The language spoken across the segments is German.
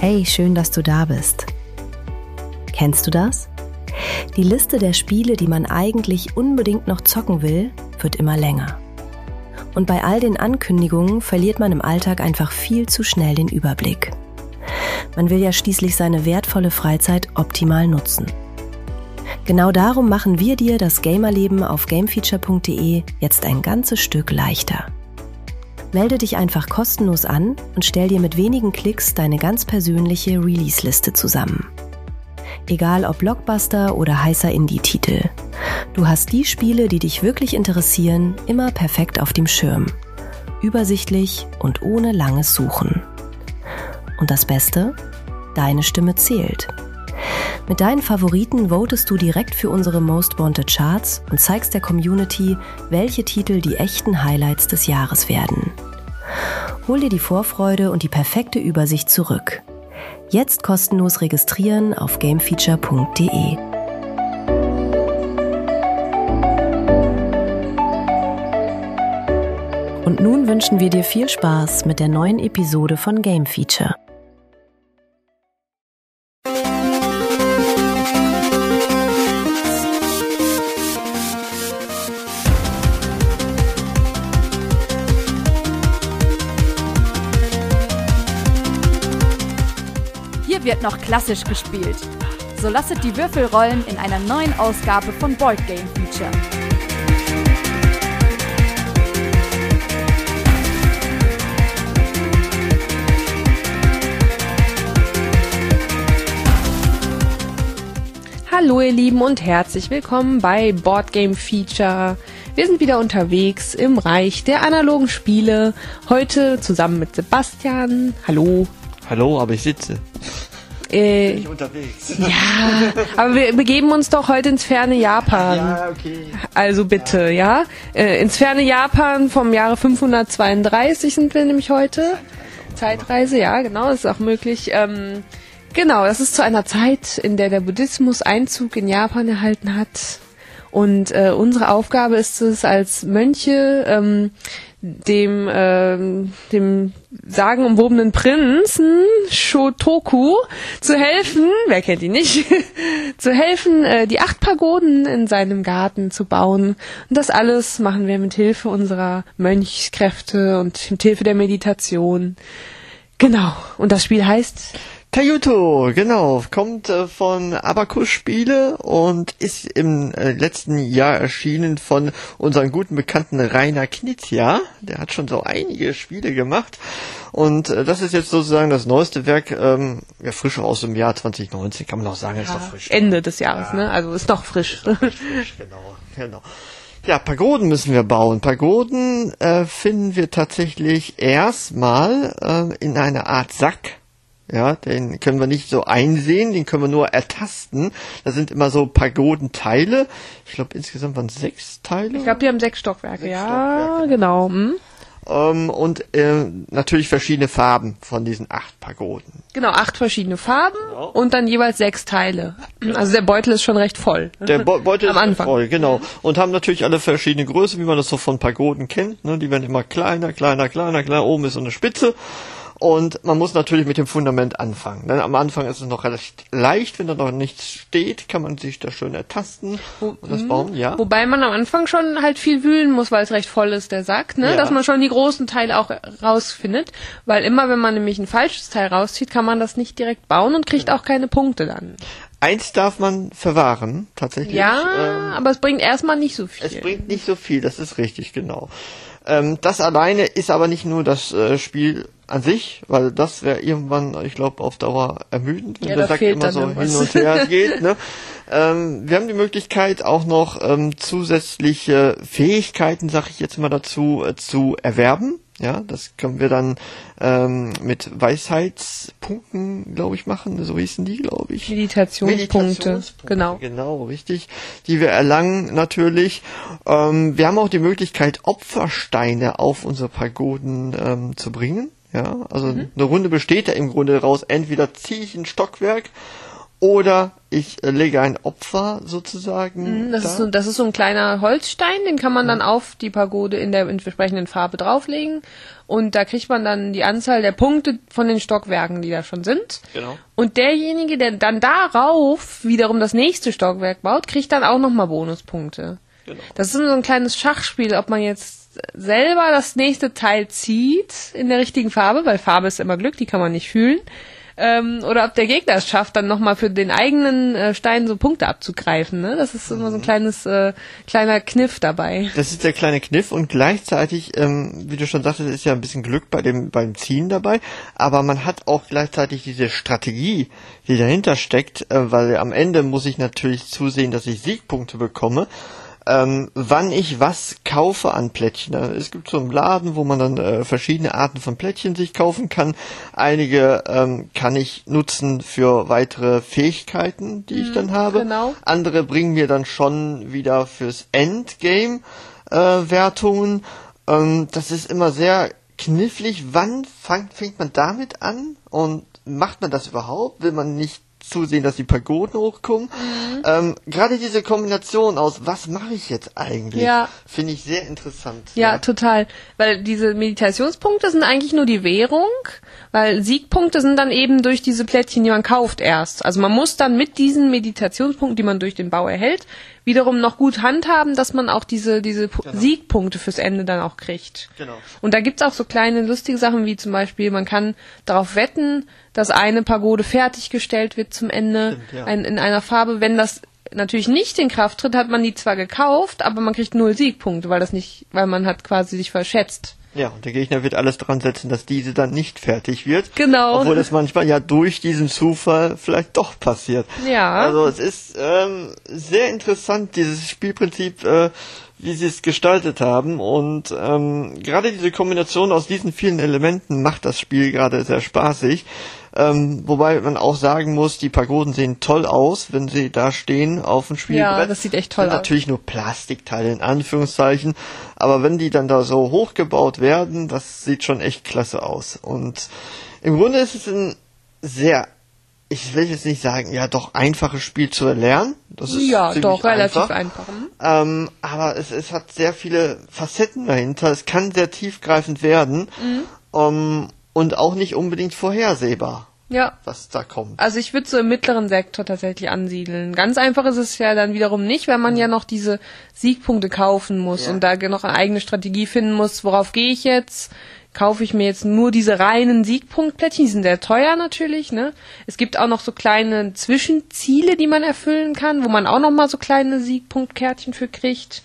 Hey, schön, dass du da bist. Kennst du das? Die Liste der Spiele, die man eigentlich unbedingt noch zocken will, wird immer länger. Und bei all den Ankündigungen verliert man im Alltag einfach viel zu schnell den Überblick. Man will ja schließlich seine wertvolle Freizeit optimal nutzen. Genau darum machen wir dir das Gamerleben auf gamefeature.de jetzt ein ganzes Stück leichter. Melde dich einfach kostenlos an und stell dir mit wenigen Klicks deine ganz persönliche Release-Liste zusammen. Egal ob Blockbuster oder heißer Indie-Titel. Du hast die Spiele, die dich wirklich interessieren, immer perfekt auf dem Schirm. Übersichtlich und ohne langes Suchen. Und das Beste? Deine Stimme zählt. Mit deinen Favoriten votest du direkt für unsere Most Wanted Charts und zeigst der Community, welche Titel die echten Highlights des Jahres werden. Hol dir die Vorfreude und die perfekte Übersicht zurück. Jetzt kostenlos registrieren auf gamefeature.de. Und nun wünschen wir dir viel Spaß mit der neuen Episode von Game Feature. Wird noch klassisch gespielt. So lasset die Würfel rollen in einer neuen Ausgabe von Board Game Feature. Hallo ihr Lieben und herzlich willkommen bei Board Game Feature. Wir sind wieder unterwegs im Reich der analogen Spiele. Heute zusammen mit Sebastian. Hallo. Hallo, aber ich sitze. Bin ich unterwegs. Ja, aber wir begeben uns doch heute ins ferne Japan. Ja, okay. Also bitte, ja. Ins ferne Japan vom Jahre 532 sind wir nämlich heute. Zeitreise, ja, genau, das ist auch möglich. Genau, das ist zu einer Zeit, in der Buddhismus Einzug in Japan erhalten hat. Und unsere Aufgabe ist es als Mönche, dem sagenumwobenen Prinzen Shotoku zu helfen, wer kennt ihn nicht, zu helfen, die 8 Pagoden in seinem Garten zu bauen. Und das alles machen wir mit Hilfe unserer Mönchskräfte und mit Hilfe der Meditation. Genau. Und das Spiel heißt Taiyuto, genau, kommt von Abacus Spiele und ist im letzten Jahr erschienen von unserem guten Bekannten Rainer Knizia. Der hat schon so einige Spiele gemacht und das ist jetzt sozusagen das neueste Werk, ja, frisch aus dem Jahr 2019, kann man auch sagen, ist noch frisch. Ende des Jahres, ja. Ne? Also ist noch frisch. Ist noch frisch, genau. Ja, Pagoden müssen wir bauen. Pagoden finden wir tatsächlich erstmal in einer Art Sack. Ja, den können wir nicht so einsehen, den können wir nur ertasten. Da sind immer so Pagodenteile. Ich glaube, insgesamt waren es 6 Teile. Ich glaube, die haben 6 Stockwerke. Ja, genau. Und natürlich verschiedene Farben von diesen 8 Pagoden. Genau, 8 verschiedene Farben und dann jeweils 6 Teile. Also der Beutel ist schon recht voll. Der Beutel ist recht voll, genau. Und haben natürlich alle verschiedene Größen, wie man das so von Pagoden kennt. Ne? Die werden immer kleiner. Oben ist so eine Spitze. Und man muss natürlich mit dem Fundament anfangen. Denn am Anfang ist es noch recht leicht, wenn da noch nichts steht, kann man sich da schön ertasten und das bauen, ja. Wobei man am Anfang schon halt viel wühlen muss, weil es recht voll ist, der Sack, ne? Ja. Dass man schon die großen Teile auch rausfindet. Weil immer, wenn man nämlich ein falsches Teil rauszieht, kann man das nicht direkt bauen und kriegt auch keine Punkte dann. Eins darf man verwahren, tatsächlich. Ja, aber es bringt erstmal nicht so viel. Es bringt nicht so viel, das ist richtig, genau. Das alleine ist aber nicht nur das Spiel an sich, weil das wäre irgendwann, ich glaube, auf Dauer ermüdend, wenn der Sack immer so hin und her geht. Ne? Wir haben die Möglichkeit auch noch zusätzliche Fähigkeiten, sag ich jetzt mal dazu, zu erwerben. Ja, das können wir dann mit Weisheitspunkten, glaube ich, machen. So hießen die, glaube ich. Meditationspunkte. Genau, richtig. Die wir erlangen natürlich. Wir haben auch die Möglichkeit, Opfersteine auf unsere Pagoden zu bringen. Ja, also eine Runde besteht ja im Grunde daraus, entweder ziehe ich ein Stockwerk Oder ich lege ein Opfer sozusagen. Das ist so ein kleiner Holzstein, den kann man dann auf die Pagode in der entsprechenden Farbe drauflegen. Und da kriegt man dann die Anzahl der Punkte von den Stockwerken, die da schon sind. Genau. Und derjenige, der dann darauf wiederum das nächste Stockwerk baut, kriegt dann auch nochmal Bonuspunkte. Genau. Das ist so ein kleines Schachspiel, ob man jetzt selber das nächste Teil zieht in der richtigen Farbe, weil Farbe ist immer Glück, die kann man nicht fühlen. Oder ob der Gegner es schafft, dann nochmal für den eigenen Stein so Punkte abzugreifen. Ne? Das ist immer so ein kleiner Kniff dabei. Das ist der kleine Kniff und gleichzeitig, wie du schon sagtest, ist ja ein bisschen Glück beim Ziehen dabei, aber man hat auch gleichzeitig diese Strategie, die dahinter steckt, weil am Ende muss ich natürlich zusehen, dass ich Siegpunkte bekomme. Wann ich was kaufe an Plättchen. Es gibt so einen Laden, wo man dann verschiedene Arten von Plättchen sich kaufen kann. Einige kann ich nutzen für weitere Fähigkeiten, die ich dann habe. Genau. Andere bringen mir dann schon wieder fürs Endgame Wertungen. Das ist immer sehr knifflig. Wann fängt man damit an? Und macht man das überhaupt? Will man nicht zusehen, dass die Pagoden hochkommen. Gerade diese Kombination aus, was mache ich jetzt eigentlich, finde ich sehr interessant. Ja, total. Weil diese Meditationspunkte sind eigentlich nur die Währung, weil Siegpunkte sind dann eben durch diese Plättchen, die man kauft erst. Also man muss dann mit diesen Meditationspunkten, die man durch den Bau erhält, wiederum noch gut handhaben, dass man auch diese Siegpunkte fürs Ende dann auch kriegt. Genau. Und da gibt's auch so kleine lustige Sachen, wie zum Beispiel, man kann darauf wetten, dass eine Pagode fertiggestellt wird zum Ende. Stimmt, in einer Farbe. Wenn das natürlich nicht in Kraft tritt, hat man die zwar gekauft, aber man kriegt 0 Siegpunkte, weil man hat quasi sich verschätzt. Ja, und der Gegner wird alles dran setzen, dass diese dann nicht fertig wird. Genau. Obwohl das manchmal ja durch diesen Zufall vielleicht doch passiert. Ja. Also es ist sehr interessant, dieses Spielprinzip, wie sie es gestaltet haben. Und gerade diese Kombination aus diesen vielen Elementen macht das Spiel gerade sehr spaßig. Wobei man auch sagen muss, die Pagoden sehen toll aus, wenn sie da stehen auf dem Spielbrett. Ja, das sieht echt toll aus. Natürlich nur Plastikteile in Anführungszeichen, aber wenn die dann da so hochgebaut werden, das sieht schon echt klasse aus. Und im Grunde ist es ein sehr, ich will jetzt nicht sagen, ja doch einfaches Spiel zu erlernen. Das ist ja, doch, relativ einfach. Aber es hat sehr viele Facetten dahinter. Es kann sehr tiefgreifend werden. Und auch nicht unbedingt vorhersehbar, was da kommt. Also ich würde so im mittleren Sektor tatsächlich ansiedeln. Ganz einfach ist es ja dann wiederum nicht, weil man ja noch diese Siegpunkte kaufen muss und da noch eine eigene Strategie finden muss, worauf gehe ich jetzt? Kaufe ich mir jetzt nur diese reinen Siegpunktplättchen, die sind sehr teuer natürlich, ne? Es gibt auch noch so kleine Zwischenziele, die man erfüllen kann, wo man auch noch mal so kleine Siegpunktkärtchen für kriegt.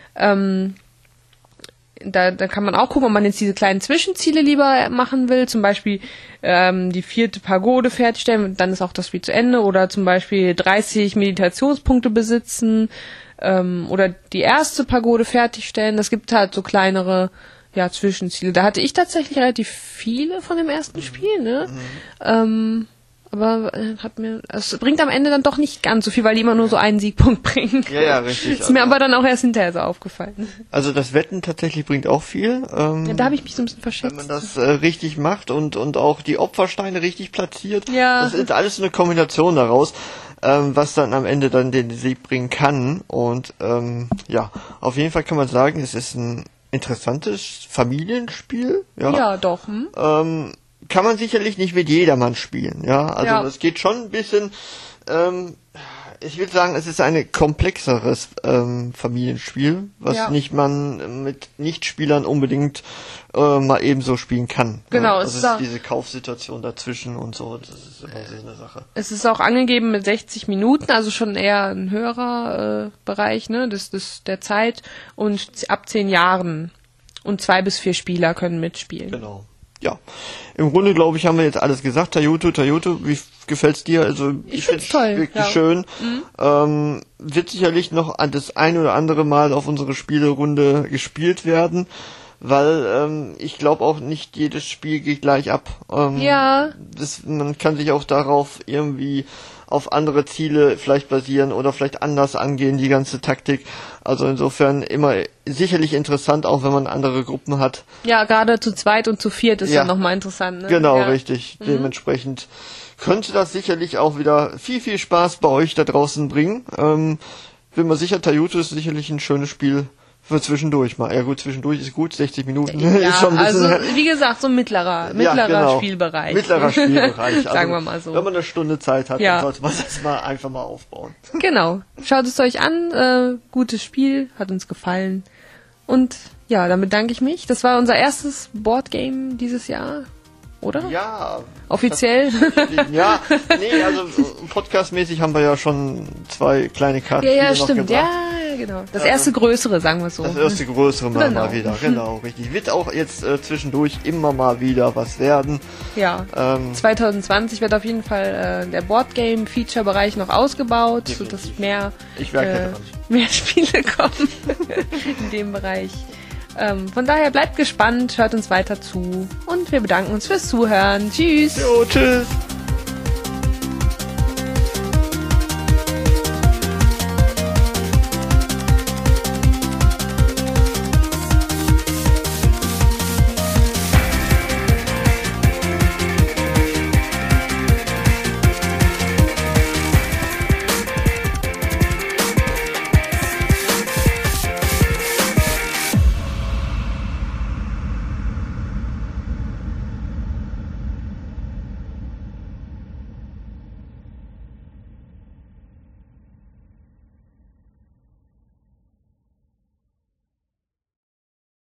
Da kann man auch gucken, ob man jetzt diese kleinen Zwischenziele lieber machen will, zum Beispiel die 4. Pagode fertigstellen, dann ist auch das Spiel zu Ende, oder zum Beispiel 30 Meditationspunkte besitzen, oder die erste Pagode fertigstellen. Das gibt halt so kleinere Zwischenziele. Da hatte ich tatsächlich relativ viele von dem ersten Spiel, ne? Aber es bringt am Ende dann doch nicht ganz so viel, weil die immer nur so einen Siegpunkt bringen. Ja, richtig. Ist mir aber dann auch erst hinterher so aufgefallen. Also das Wetten tatsächlich bringt auch viel. Da habe ich mich so ein bisschen verschätzt. Wenn man das richtig macht und auch die Opfersteine richtig platziert. Ja. Das ist alles so eine Kombination daraus, was dann am Ende dann den Sieg bringen kann. Und auf jeden Fall kann man sagen, es ist ein interessantes Familienspiel. Ja, doch. Kann man sicherlich nicht mit jedermann spielen, Also es geht schon ein bisschen, ich würde sagen, es ist ein komplexeres Familienspiel, was nicht man mit Nichtspielern unbedingt mal ebenso spieben kann. Genau, es ist diese Kaufsituation dazwischen und so, das ist immer so eine Sache. Es ist auch angegeben mit 60 Minuten, also schon eher ein höherer Bereich, ne, der Zeit, und ab 10 Jahren. Und 2 bis 4 Spieler können mitspielen. Genau. Ja, im Grunde, glaube ich, haben wir jetzt alles gesagt. Tayoto, wie gefällt's dir? Also ich finde es wirklich schön. Wird sicherlich noch das ein oder andere Mal auf unsere Spielerunde gespielt werden, weil ich glaube auch nicht jedes Spiel geht gleich ab. Man kann sich auch darauf irgendwie auf andere Ziele vielleicht basieren oder vielleicht anders angehen, die ganze Taktik. Also insofern immer sicherlich interessant, auch wenn man andere Gruppen hat. Ja, gerade zu zweit und zu viert ist ja nochmal interessant. Ne? Genau, richtig. Dementsprechend könnte das sicherlich auch wieder viel, viel Spaß bei euch da draußen bringen. Bin mir sicher, Taiyuto ist sicherlich ein schönes Spiel für zwischendurch mal. Ja gut, zwischendurch ist gut, 60 Minuten ja, ist schon ein bisschen... Also wie gesagt, so ein mittlerer Spielbereich. Mittlerer Spielbereich. Sagen wir mal so. Wenn man eine Stunde Zeit hat, dann sollte man das mal einfach mal aufbauen. Genau. Schaut es euch an. Gutes Spiel, hat uns gefallen. Und ja, dann bedanke ich mich. Das war unser erstes Boardgame dieses Jahr, oder? Ja. Offiziell? Ja, nee, also podcastmäßig haben wir ja schon 2 kleine Karten. Ja, stimmt. Ja, genau. Das erste größere, sagen wir so. Das erste größere mal wieder. Genau, richtig. Wird auch jetzt zwischendurch immer mal wieder was werden. Ja. 2020 wird auf jeden Fall der Boardgame-Feature-Bereich noch ausgebaut, sodass mehr Spiele kommen in dem Bereich. Von daher bleibt gespannt, hört uns weiter zu und wir bedanken uns fürs Zuhören. Tschüss! Jo, tschüss!